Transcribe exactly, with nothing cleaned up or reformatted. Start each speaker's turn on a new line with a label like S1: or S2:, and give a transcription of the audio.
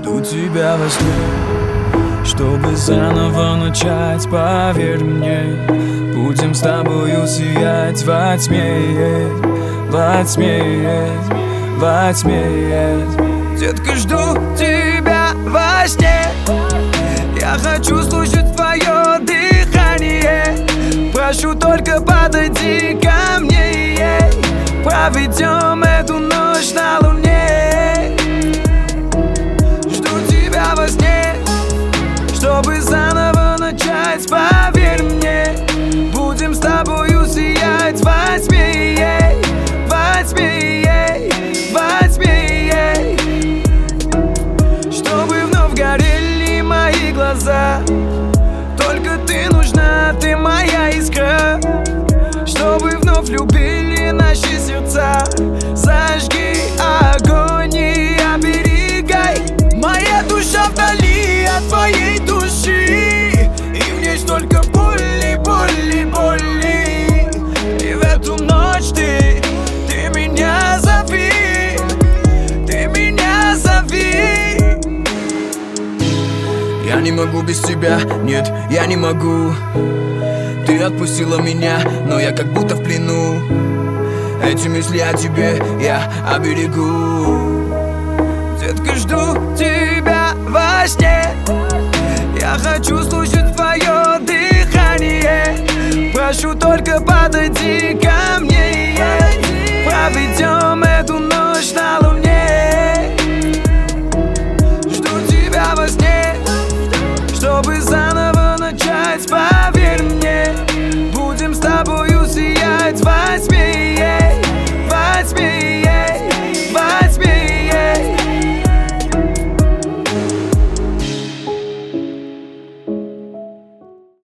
S1: Жду тебя во сне, чтобы заново начать. Поверь мне, будем с тобою сиять во тьме, во тьме, во тьме. Детка, жду тебя во сне. Я хочу слушать твое дыхание. Прошу, только подойди ко мне. Проведем эту ночь на луне. Жду тебя во сне, чтобы заново начать. Поверь мне, будем с тобою сиять во тьме, во тьме, во тьме. Чтобы вновь горели мои глаза. Только ты нужна, ты моя искра. Чтобы вновь любили наши сердца. Зажги огонь и оберегай. Моя душа вдали от твоей души, и в ней столько боли, боли, боли. И в эту ночь ты, ты меня зови, ты меня зови. Я не могу без тебя, нет, я не могу. Ты отпустила меня, но я как будто в плену. Эти мысли о тебе я оберегу.